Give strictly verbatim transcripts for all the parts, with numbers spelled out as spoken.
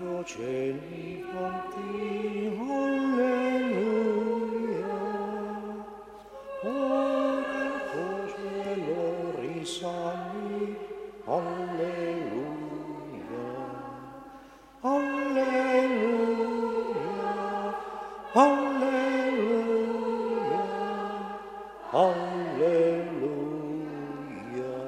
o cieli alti, alleluia. Ora il cielo risali, alleluia. Alleluia, alleluia, alleluia.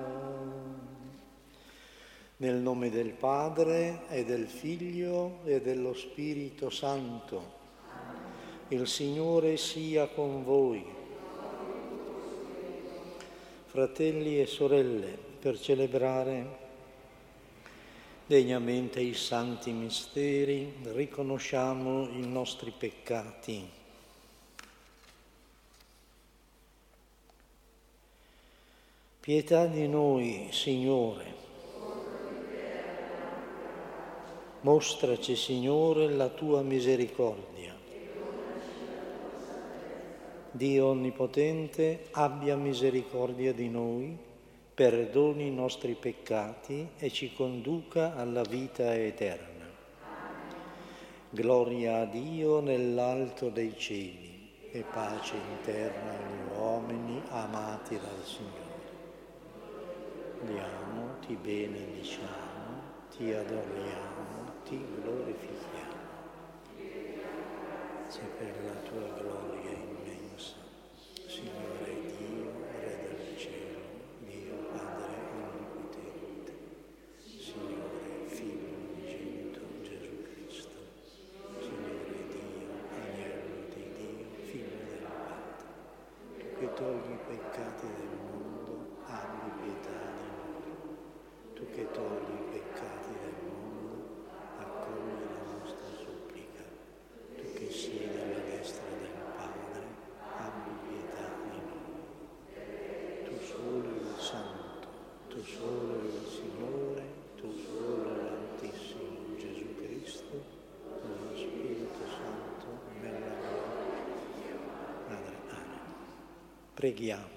Nel nome del Padre e del Figlio e dello Spirito Santo. Il Signore sia con voi. Fratelli e sorelle, per celebrare degnamente i santi misteri, riconosciamo i nostri peccati. Pietà di noi, Signore. Mostraci, Signore, la tua misericordia. Dio Onnipotente, abbia misericordia di noi, perdoni i nostri peccati e ci conduca alla vita eterna. Gloria a Dio nell'alto dei cieli e pace in terra agli uomini amati dal Signore. Andiamo, ti benediciamo, ti adoriamo, ti glorifichiamo. Se per la tua gloria immensa, Signore Dio, Re del cielo, Dio Padre Onnipotente, Signore Figlio unigenito Gesù Cristo, Signore Dio, Agnello di Dio, Figlio del Padre, tu che togli i peccati del mondo, abbi pietà di noi. Tu che togli i peccati del mondo, accogli la nostra supplica. Tu che siedi alla destra del Padre, abbi pietà di noi. Tu solo il Santo, tu solo il Signore, tu solo l'Altissimo Gesù Cristo, con lo Spirito Santo, nella gloria. Padre, amen. Preghiamo.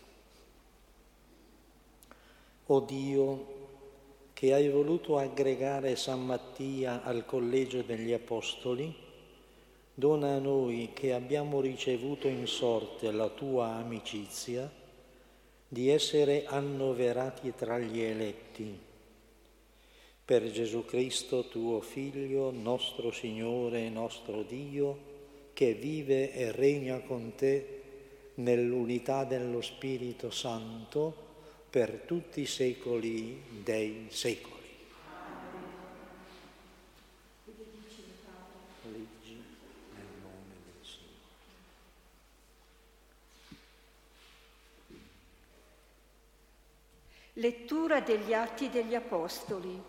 O Dio, che hai voluto aggregare San Mattia al collegio degli Apostoli, dona a noi che abbiamo ricevuto in sorte la tua amicizia di essere annoverati tra gli eletti. Per Gesù Cristo, tuo Figlio, nostro Signore e nostro Dio, che vive e regna con te nell'unità dello Spirito Santo, per tutti i secoli dei secoli. Leggi nel nome del Signore. Lettura degli Atti degli Apostoli.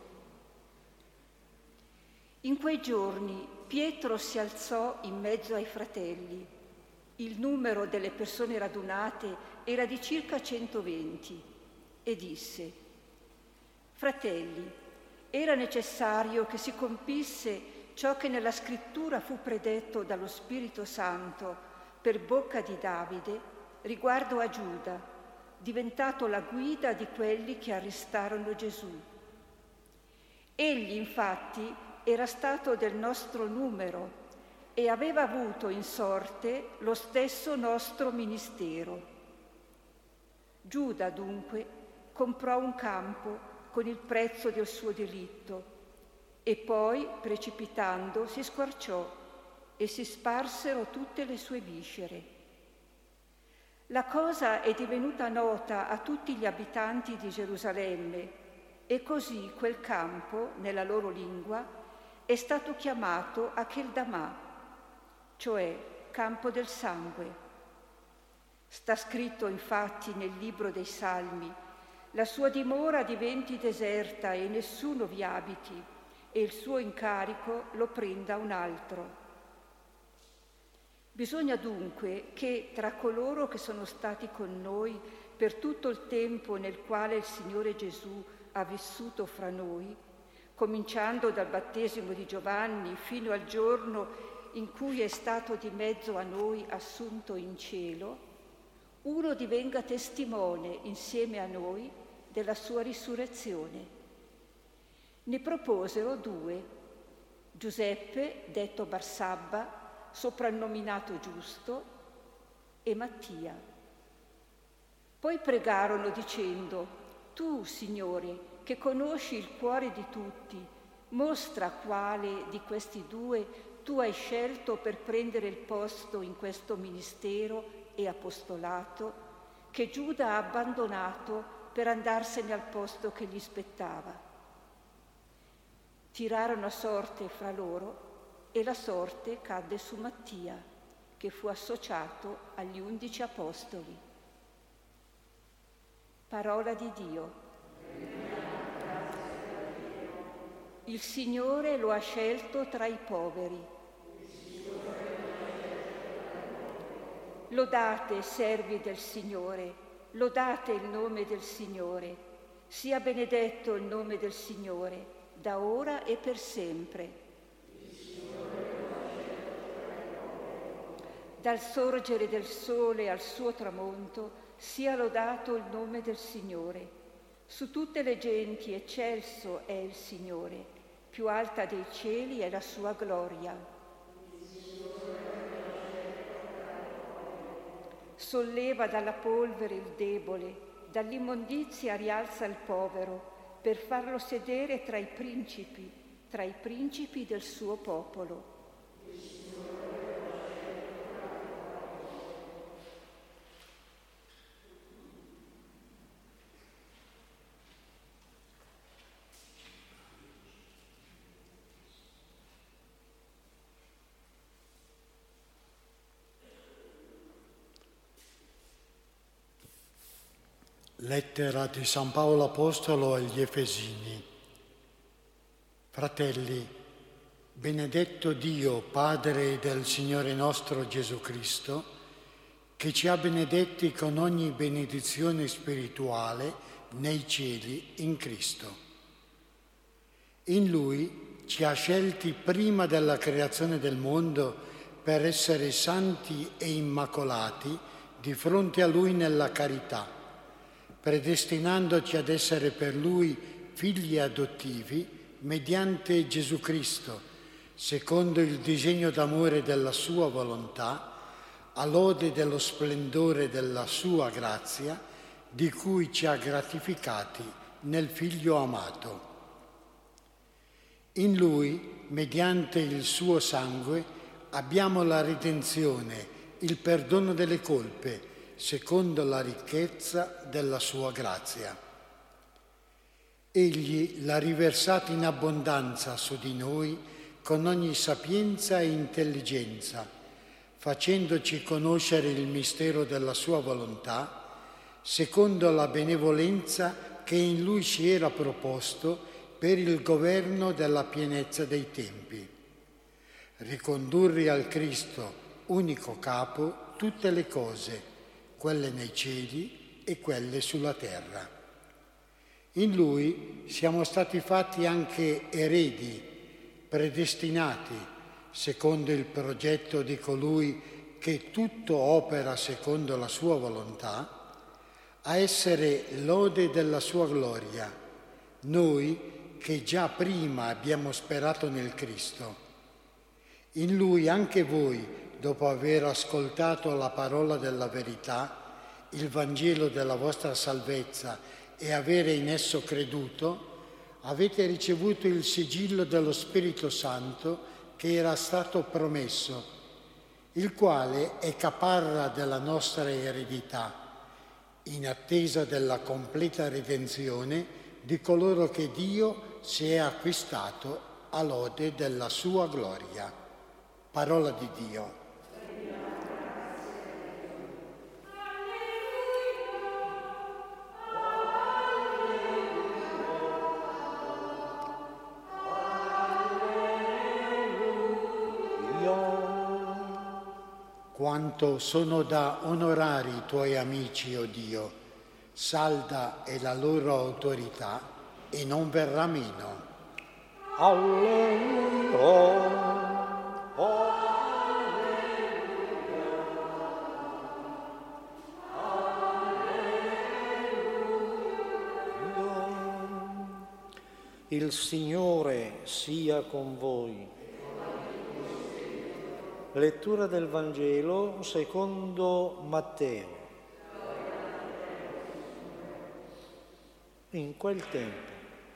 In quei giorni Pietro si alzò in mezzo ai fratelli. Il numero delle persone radunate era di circa centoventi. E disse: Fratelli, era necessario che si compisse ciò che nella Scrittura fu predetto dallo Spirito Santo per bocca di Davide riguardo a Giuda, diventato la guida di quelli che arrestarono Gesù. Egli, infatti, era stato del nostro numero e aveva avuto in sorte lo stesso nostro ministero. Giuda, dunque, comprò un campo con il prezzo del suo delitto e poi, precipitando, si squarciò e si sparsero tutte le sue viscere. La cosa è divenuta nota a tutti gli abitanti di Gerusalemme e così quel campo, nella loro lingua, è stato chiamato Akeldama, cioè campo del sangue. Sta scritto infatti nel libro dei Salmi: la sua dimora diventi deserta e nessuno vi abiti, e il suo incarico lo prenda un altro. Bisogna dunque che tra coloro che sono stati con noi per tutto il tempo nel quale il Signore Gesù ha vissuto fra noi, cominciando dal battesimo di Giovanni fino al giorno in cui è stato di mezzo a noi assunto in cielo, uno divenga testimone insieme a noi della sua risurrezione. Ne proposero due, Giuseppe, detto Barsabba, soprannominato Giusto, e Mattia. Poi pregarono dicendo: Tu, Signore, che conosci il cuore di tutti, mostra quale di questi due tu hai scelto per prendere il posto in questo ministero e apostolato che Giuda ha abbandonato per andarsene al posto che gli spettava. Tirarono a sorte fra loro e la sorte cadde su Mattia, che fu associato agli undici apostoli. Parola di Dio. Il Signore lo ha scelto tra i poveri. Lodate, servi del Signore, lodate il nome del Signore. Sia benedetto il nome del Signore, da ora e per sempre. Dal sorgere del sole al suo tramonto, sia lodato il nome del Signore. Su tutte le genti eccelso è il Signore, più alta dei cieli è la sua gloria. Solleva dalla polvere il debole, dall'immondizia rialza il povero, per farlo sedere tra i principi, tra i principi del suo popolo. Lettera di San Paolo Apostolo agli Efesini. Fratelli, benedetto Dio, Padre del Signore nostro Gesù Cristo, che ci ha benedetti con ogni benedizione spirituale nei cieli in Cristo. In Lui ci ha scelti prima della creazione del mondo per essere santi e immacolati di fronte a Lui nella carità, predestinandoci ad essere per Lui figli adottivi mediante Gesù Cristo, secondo il disegno d'amore della Sua volontà, a lode dello splendore della Sua grazia, di cui ci ha gratificati nel Figlio amato. In Lui, mediante il Suo sangue, abbiamo la redenzione, il perdono delle colpe, secondo la ricchezza della sua grazia. Egli l'ha riversata in abbondanza su di noi con ogni sapienza e intelligenza, facendoci conoscere il mistero della sua volontà, secondo la benevolenza che in lui si era proposto per il governo della pienezza dei tempi. Ricondurre al Cristo, unico capo, tutte le cose, quelle nei cieli e quelle sulla terra. In Lui siamo stati fatti anche eredi, predestinati, secondo il progetto di colui che tutto opera secondo la sua volontà, a essere lode della sua gloria, noi che già prima abbiamo sperato nel Cristo. In Lui anche voi, dopo aver ascoltato la parola della verità, il Vangelo della vostra salvezza e avere in esso creduto, avete ricevuto il sigillo dello Spirito Santo che era stato promesso, il quale è caparra della nostra eredità, in attesa della completa redenzione di coloro che Dio si è acquistato a lode della sua gloria. Parola di Dio. Quanto sono da onorare i tuoi amici, o Dio, salda è la loro autorità e non verrà meno. Alleluia. Il Signore sia con voi. Lettura del Vangelo secondo Matteo. In quel tempo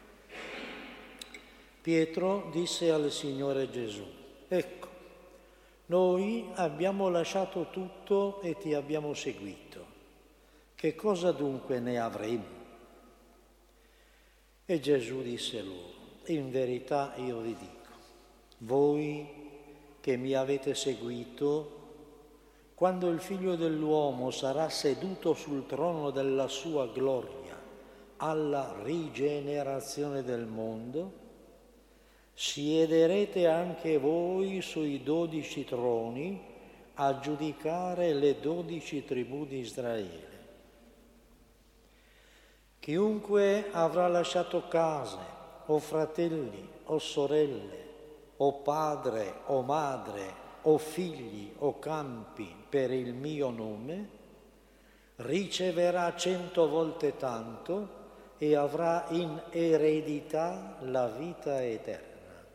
Pietro disse al Signore Gesù: ecco, noi abbiamo lasciato tutto e ti abbiamo seguito. Che cosa dunque ne avremo? E Gesù disse loro: in verità io vi dico, voi che mi avete seguito, quando il Figlio dell'uomo sarà seduto sul trono della sua gloria alla rigenerazione del mondo, siederete anche voi sui dodici troni a giudicare le dodici tribù di Israele. Chiunque avrà lasciato case, o fratelli, o sorelle, o padre, o madre, o figli, o campi per il mio nome, riceverà cento volte tanto e avrà in eredità la vita eterna.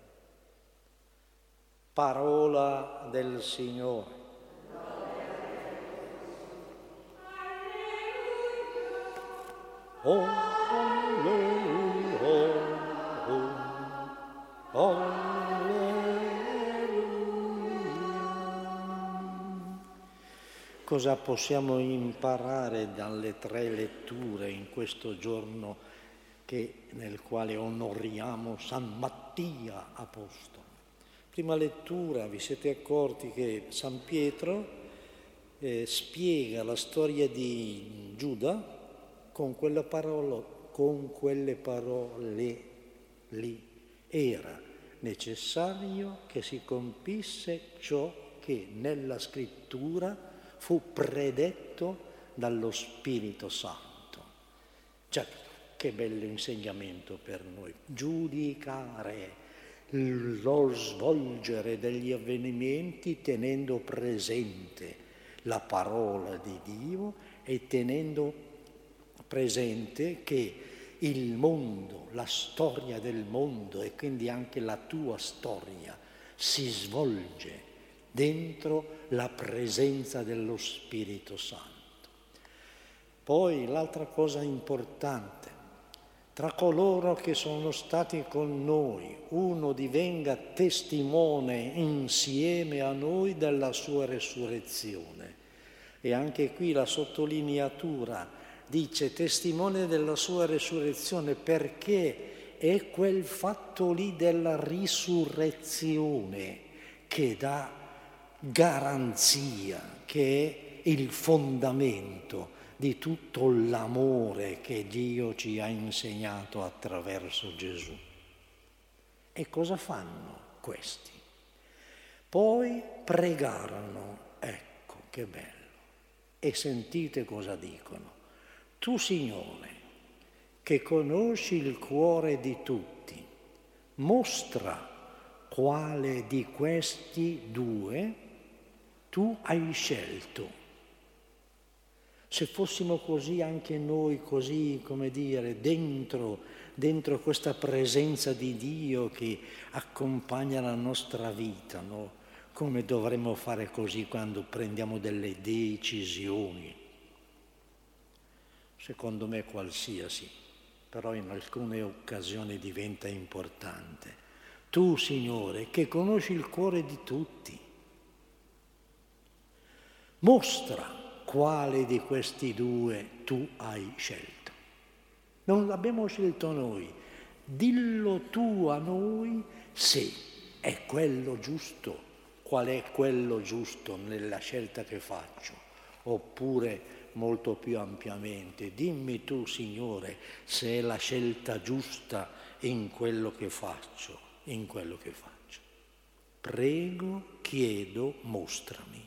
Parola del Signore. Oh, alleluia, oh, alleluia. Cosa possiamo imparare dalle tre letture in questo giorno che, nel quale onoriamo San Mattia Apostolo? Prima lettura, vi siete accorti che San Pietro eh, spiega la storia di Giuda con quella parola, con quelle parole lì. Era necessario che si compisse ciò che nella scrittura fu predetto dallo Spirito Santo. Certo, che bello insegnamento per noi. Giudicare lo svolgere degli avvenimenti tenendo presente la parola di Dio e tenendo presente che il mondo, la storia del mondo e quindi anche la tua storia si svolge dentro la presenza dello Spirito Santo. Poi l'altra cosa importante, tra coloro che sono stati con noi, uno divenga testimone insieme a noi della sua resurrezione. E anche qui la sottolineatura dice testimone della sua resurrezione, perché è quel fatto lì della risurrezione che dà garanzia, che è il fondamento di tutto l'amore che Dio ci ha insegnato attraverso Gesù. E cosa fanno questi? Poi pregarono, ecco che bello, e sentite cosa dicono. Tu, Signore, che conosci il cuore di tutti, mostra quale di questi due tu hai scelto. Se fossimo così anche noi, così, come dire, dentro, dentro questa presenza di Dio che accompagna la nostra vita, no? Come dovremmo fare così quando prendiamo delle decisioni? Secondo me qualsiasi, però in alcune occasioni diventa importante. Tu, Signore, che conosci il cuore di tutti, mostra quale di questi due tu hai scelto. Non l'abbiamo scelto noi, dillo tu a noi se è quello giusto, qual è quello giusto nella scelta che faccio, oppure molto più ampiamente, dimmi tu, Signore, se è la scelta giusta in quello che faccio, in quello che faccio. Prego, chiedo, mostrami.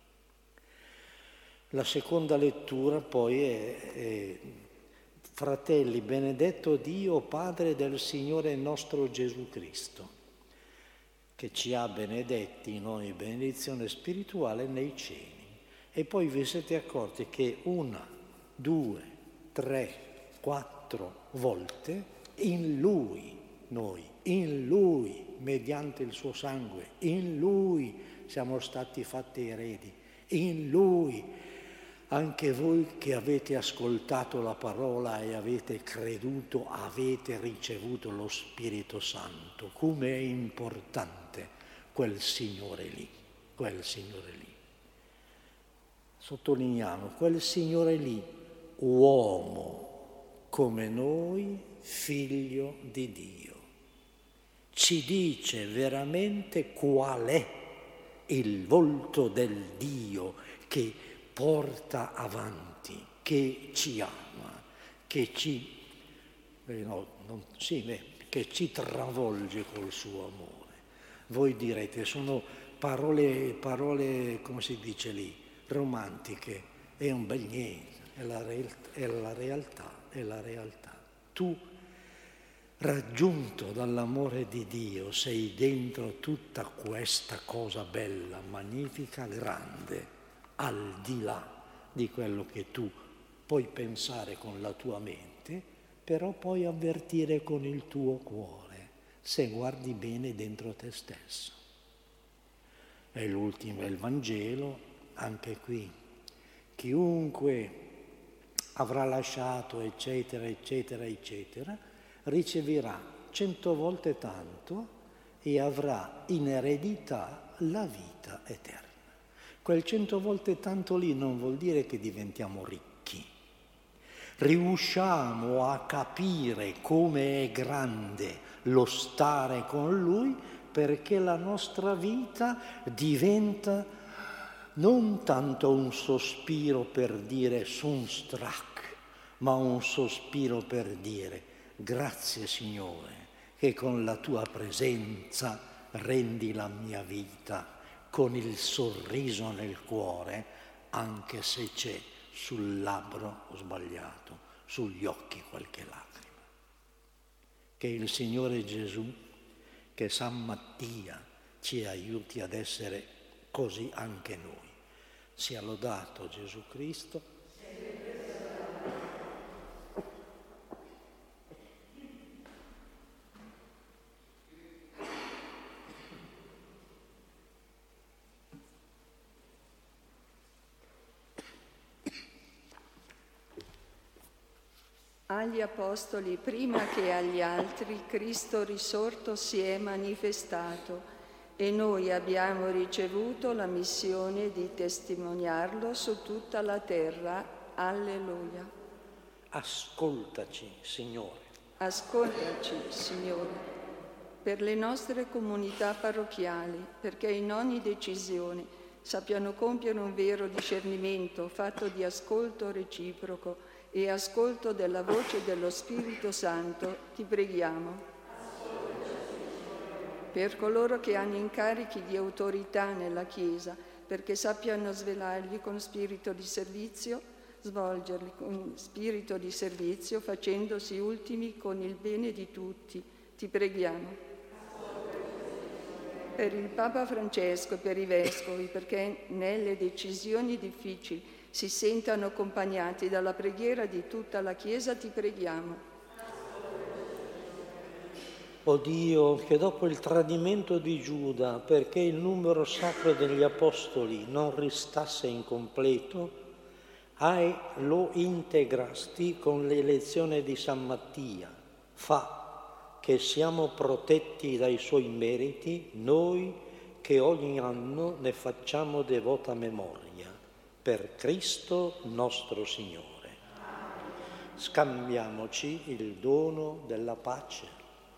La seconda lettura poi è, è fratelli, benedetto Dio, Padre del Signore nostro Gesù Cristo, che ci ha benedetti in ogni benedizione spirituale nei cieli. E poi vi siete accorti che una, due, tre, quattro volte in Lui, noi, in Lui mediante il suo sangue, in Lui siamo stati fatti eredi, in Lui. Anche voi che avete ascoltato la parola e avete creduto, avete ricevuto lo Spirito Santo. Come è importante quel Signore lì, quel Signore lì. Sottolineiamo, quel Signore lì, uomo come noi, figlio di Dio. Ci dice veramente qual è il volto del Dio che porta avanti, che ci ama, che ci, eh no, non, sì, beh, che ci travolge col suo amore. Voi direte, sono parole, parole, come si dice lì, romantiche, è un bel niente, è la, real, è la realtà, è la realtà. Tu, raggiunto dall'amore di Dio, sei dentro tutta questa cosa bella, magnifica, grande, al di là di quello che tu puoi pensare con la tua mente, però puoi avvertire con il tuo cuore, se guardi bene dentro te stesso. È l'ultimo, è il Vangelo, anche qui. Chiunque avrà lasciato, eccetera, eccetera, eccetera, riceverà cento volte tanto e avrà in eredità la vita eterna. Quel cento volte tanto lì non vuol dire che diventiamo ricchi. Riusciamo a capire come è grande lo stare con Lui perché la nostra vita diventa non tanto un sospiro per dire sun strak, ma un sospiro per dire grazie Signore che con la Tua presenza rendi la mia vita con il sorriso nel cuore, anche se c'è sul labbro sbagliato, sugli occhi qualche lacrima. Che il Signore Gesù, che San Mattia ci aiuti ad essere così anche noi. Sia lodato Gesù Cristo. Agli Apostoli, prima che agli altri, Cristo risorto si è manifestato e noi abbiamo ricevuto la missione di testimoniarlo su tutta la terra. Alleluia. Ascoltaci, Signore. Ascoltaci, Signore, per le nostre comunità parrocchiali, perché in ogni decisione sappiano compiere un vero discernimento fatto di ascolto reciproco e ascolto della voce dello Spirito Santo, ti preghiamo. Per coloro che hanno incarichi di autorità nella Chiesa, perché sappiano svelarli con spirito di servizio, svolgerli con spirito di servizio, facendosi ultimi con il bene di tutti, ti preghiamo. Per il Papa Francesco e per i Vescovi, perché nelle decisioni difficili si sentano accompagnati dalla preghiera di tutta la Chiesa, ti preghiamo. O Dio, che dopo il tradimento di Giuda, perché il numero sacro degli Apostoli non restasse incompleto, hai, lo integrasti con l'elezione di San Mattia. Fa che siamo protetti dai suoi meriti, noi che ogni anno ne facciamo devota memoria. Per Cristo nostro Signore. Scambiamoci il dono della pace.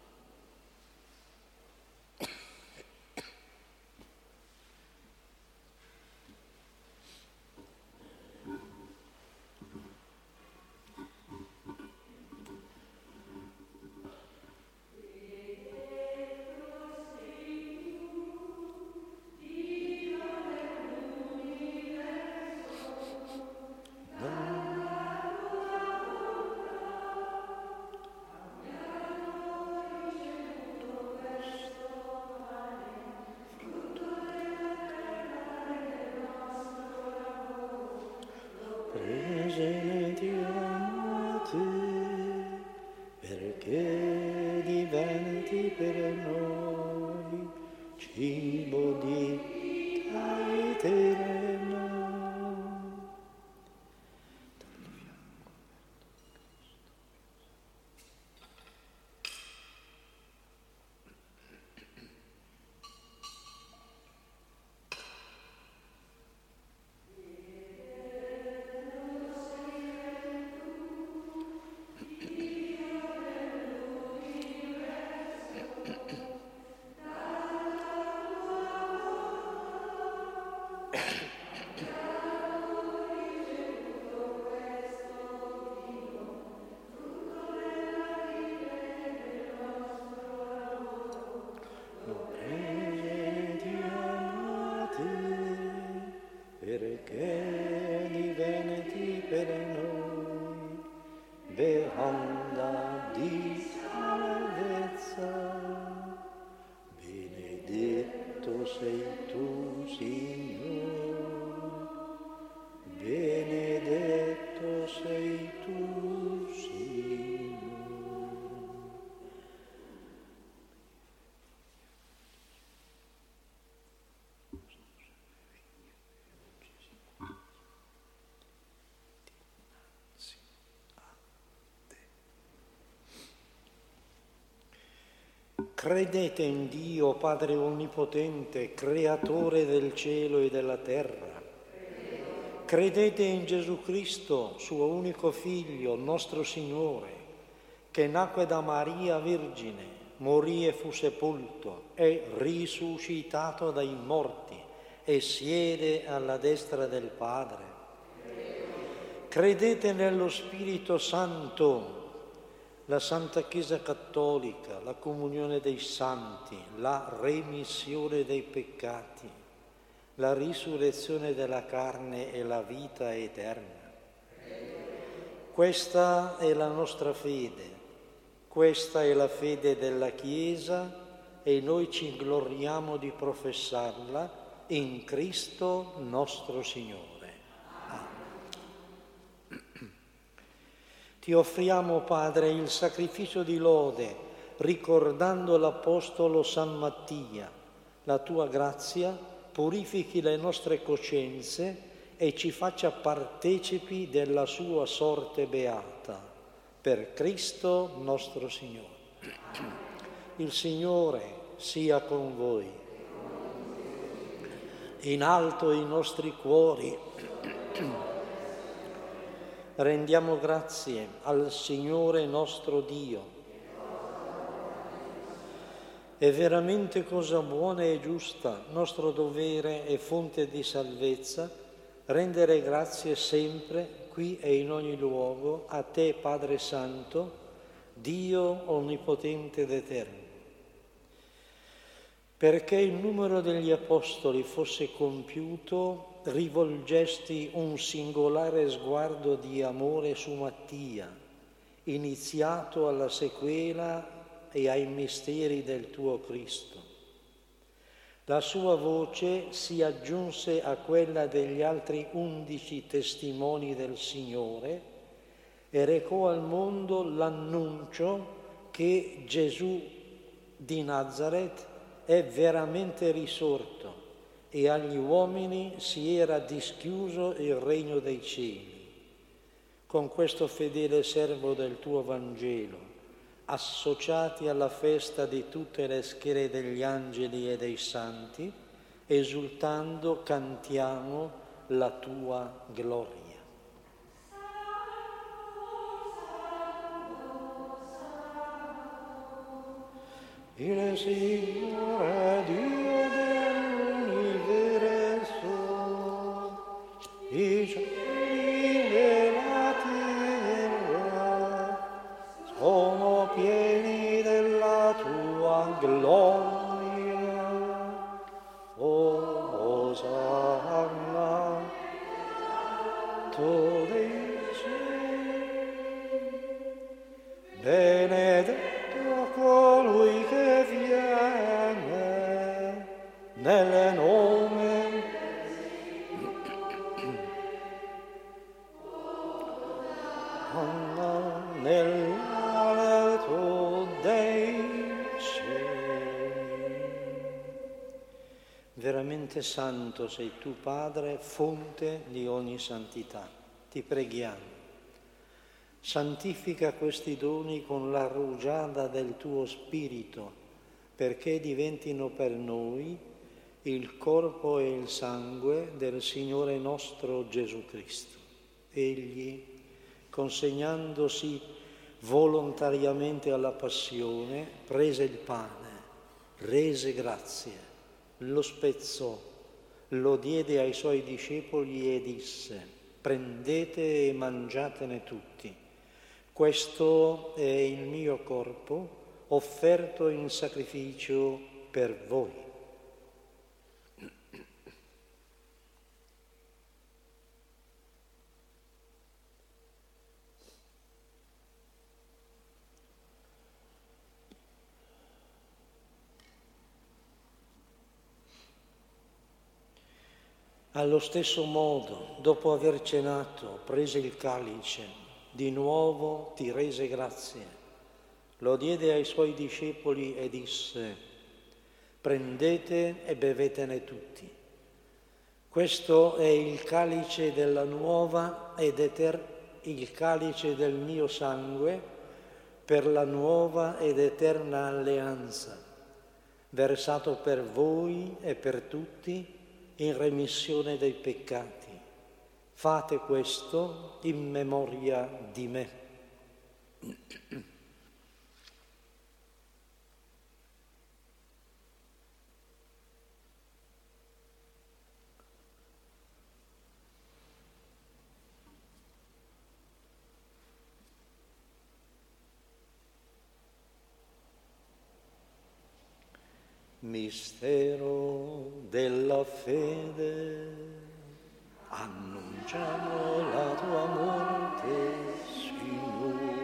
Presenti a te, perché diventi per noi cibo di vita eterna. Perché diventi per noi bevanda di salvezza. Benedetto sei tu, Signore, benedetto sei tu, Signore. Credete in Dio, Padre Onnipotente, Creatore del cielo e della terra. Credete in Gesù Cristo, suo unico Figlio, nostro Signore, che nacque da Maria Vergine, morì e fu sepolto, è risuscitato dai morti e siede alla destra del Padre. Credete nello Spirito Santo, la Santa Chiesa Cattolica, la comunione dei santi, la remissione dei peccati, la risurrezione della carne e la vita eterna. Questa è la nostra fede, questa è la fede della Chiesa e noi ci gloriamo di professarla in Cristo nostro Signore. Ti offriamo, Padre, il sacrificio di lode, ricordando l'Apostolo San Mattia. La tua grazia purifichi le nostre coscienze e ci faccia partecipi della sua sorte beata. Per Cristo nostro Signore. Il Signore sia con voi. In alto i nostri cuori. Rendiamo grazie al Signore nostro Dio. È veramente cosa buona e giusta, nostro dovere e fonte di salvezza, rendere grazie sempre, qui e in ogni luogo, a te, Padre Santo, Dio onnipotente ed eterno. Perché il numero degli Apostoli fosse compiuto, rivolgesti un singolare sguardo di amore su Mattia, iniziato alla sequela e ai misteri del tuo Cristo. La sua voce si aggiunse a quella degli altri undici testimoni del Signore e recò al mondo l'annuncio che Gesù di Nazaret è veramente risorto e agli uomini si era dischiuso il regno dei cieli. Con questo fedele servo del tuo Vangelo, associati alla festa di tutte le schiere degli angeli e dei santi, esultando cantiamo la tua gloria. Il Signore Dio dell'universo, i cieli e la terra sono pieni della tua gloria. O Osanna, tu dei cieli, benedetto colui che viene nel nome nell'alto dei cieli. Veramente santo sei tu, Padre, fonte di ogni santità. Ti preghiamo. Santifica questi doni con la rugiada del tuo Spirito, perché diventino per noi il corpo e il sangue del Signore nostro Gesù Cristo. Egli, consegnandosi volontariamente alla passione, prese il pane, rese grazie, lo spezzò, lo diede ai suoi discepoli e disse: prendete e mangiatene tutti. Questo è il mio corpo offerto in sacrificio per voi. Allo stesso modo, dopo aver cenato, prese il calice, di nuovo ti rese grazie, lo diede ai suoi discepoli e disse: prendete e bevetene tutti. Questo è il calice della nuova ed eterna, il calice del mio sangue per la nuova ed eterna alleanza, versato per voi e per tutti in remissione dei peccati. Fate questo in memoria di me. Mistero della fede, annunciamo la tua morte, Signore.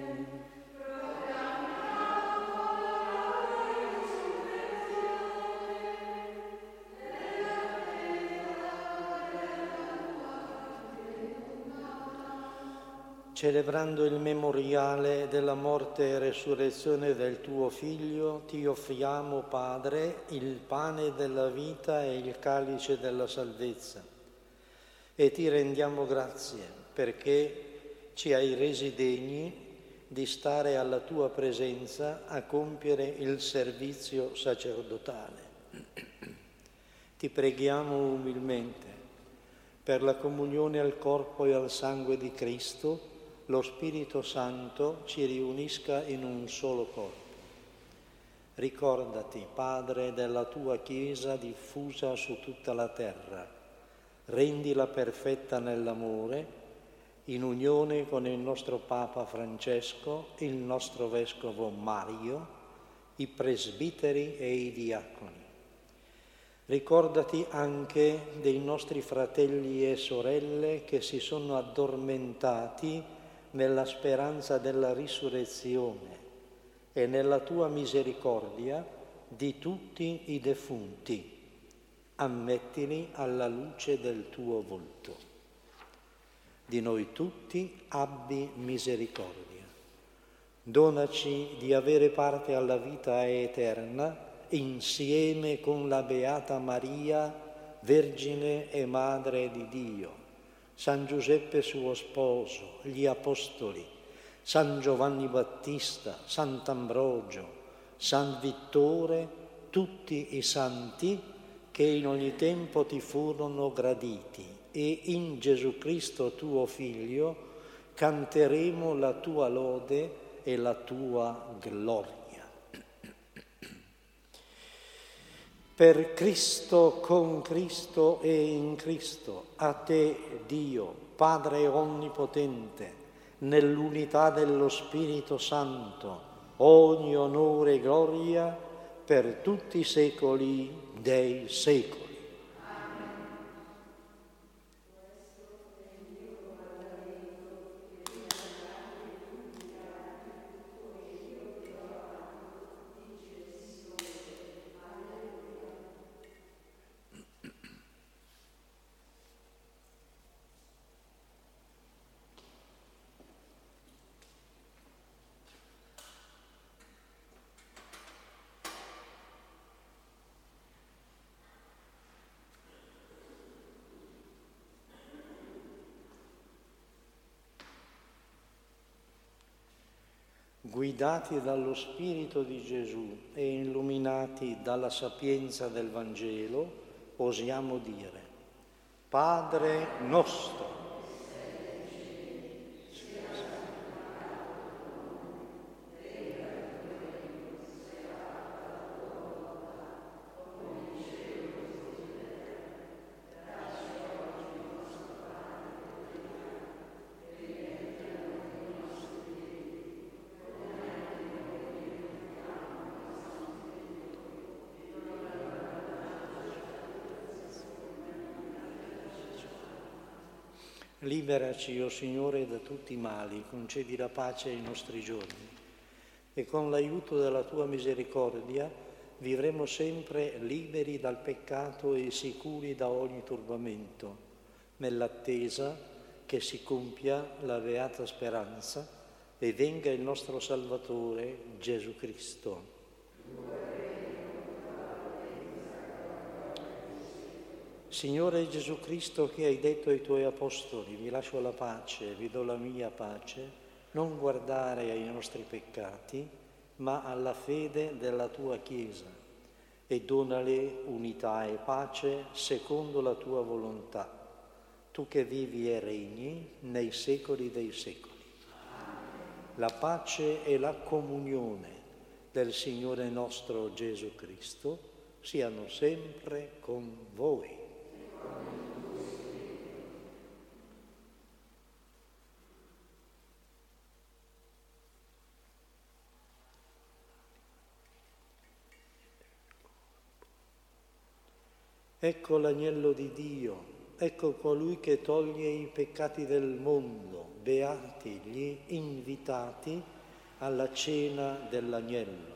Celebrando il memoriale della morte e resurrezione del tuo Figlio, ti offriamo, Padre, il pane della vita e il calice della salvezza. E ti rendiamo grazie perché ci hai resi degni di stare alla tua presenza a compiere il servizio sacerdotale. Ti preghiamo umilmente per la comunione al corpo e al sangue di Cristo. Lo Spirito Santo ci riunisca in un solo corpo. Ricordati, Padre, della tua Chiesa diffusa su tutta la terra. Rendila perfetta nell'amore, in unione con il nostro Papa Francesco, il nostro Vescovo Mario, i presbiteri e i diaconi. Ricordati anche dei nostri fratelli e sorelle che si sono addormentati nella speranza della risurrezione e nella tua misericordia di tutti i defunti. Ammettili alla luce del tuo volto. Di noi tutti abbi misericordia. Donaci di avere parte alla vita eterna insieme con la Beata Maria, Vergine e Madre di Dio, San Giuseppe suo sposo, gli Apostoli, San Giovanni Battista, Sant'Ambrogio, San Vittore, tutti i santi che in ogni tempo ti furono graditi, e in Gesù Cristo tuo Figlio canteremo la tua lode e la tua gloria. Per Cristo, con Cristo e in Cristo, a te, Dio, Padre Onnipotente, nell'unità dello Spirito Santo, ogni onore e gloria per tutti i secoli dei secoli. guidati dallo Spirito di Gesù e illuminati dalla sapienza del Vangelo, osiamo dire: Padre nostro, liberaci, o Signore, da tutti i mali, concedi la pace ai nostri giorni e con l'aiuto della Tua misericordia vivremo sempre liberi dal peccato e sicuri da ogni turbamento, nell'attesa che si compia la beata speranza e venga il nostro Salvatore Gesù Cristo. Signore Gesù Cristo, che hai detto ai Tuoi Apostoli: vi lascio la pace, vi do la mia pace, non guardare ai nostri peccati, ma alla fede della Tua Chiesa, e donale unità e pace secondo la Tua volontà, Tu che vivi e regni nei secoli dei secoli. La pace e la comunione del Signore nostro Gesù Cristo siano sempre con voi. Ecco l'agnello di Dio, ecco colui che toglie i peccati del mondo, beati gli invitati alla cena dell'agnello.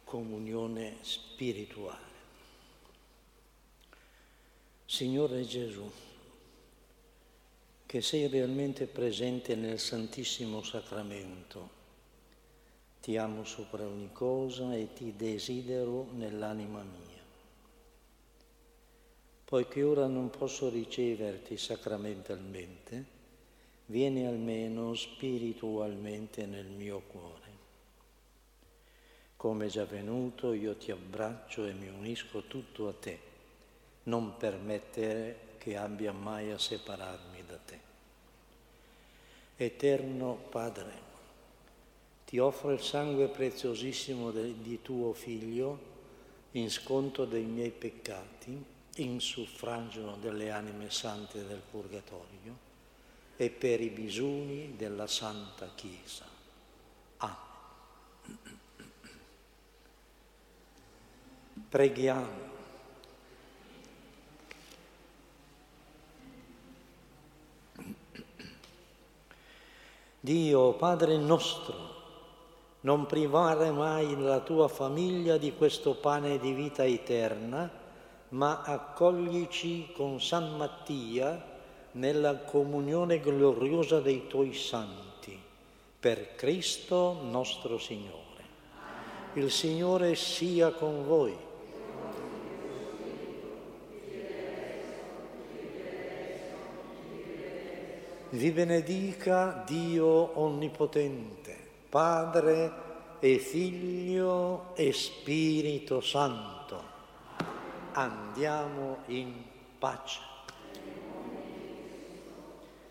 comunione spirituale. Signore Gesù, che sei realmente presente nel Santissimo Sacramento, ti amo sopra ogni cosa e ti desidero nell'anima mia. Poiché ora non posso riceverti sacramentalmente, vieni almeno spiritualmente nel mio cuore. Come è già venuto, io ti abbraccio e mi unisco tutto a te. Non permettere che abbia mai a separarmi da te. Eterno Padre, ti offro il sangue preziosissimo di tuo Figlio in sconto dei miei peccati, in suffragio delle anime sante del Purgatorio e per i bisogni della Santa Chiesa. Amen. Preghiamo. Dio, Padre nostro, non privare mai la tua famiglia di questo pane di vita eterna, ma accoglici con San Mattia nella comunione gloriosa dei tuoi santi, per Cristo nostro Signore. Il Signore sia con voi. Vi benedica Dio Onnipotente, Padre e Figlio e Spirito Santo. Andiamo in pace.